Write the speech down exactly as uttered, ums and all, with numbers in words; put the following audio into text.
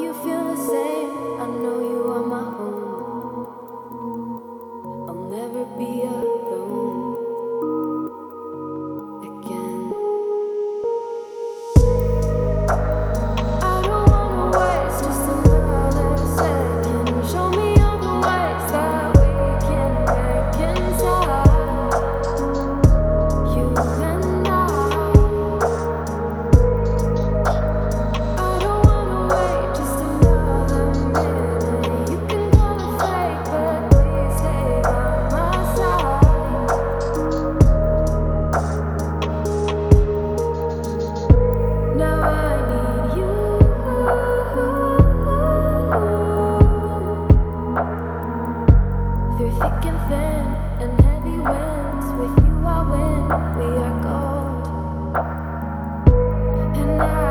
you feel the same. I know you are my home. I'll never be alone again. I don't wanna waste just another second. Show me all the ways that we can reconcile. You and I. I don't wanna wait just another minute. You can call it fate, but please stay by my side. Now I need you. Through thick and thin and heavy winds, with you I win. We are gold, and I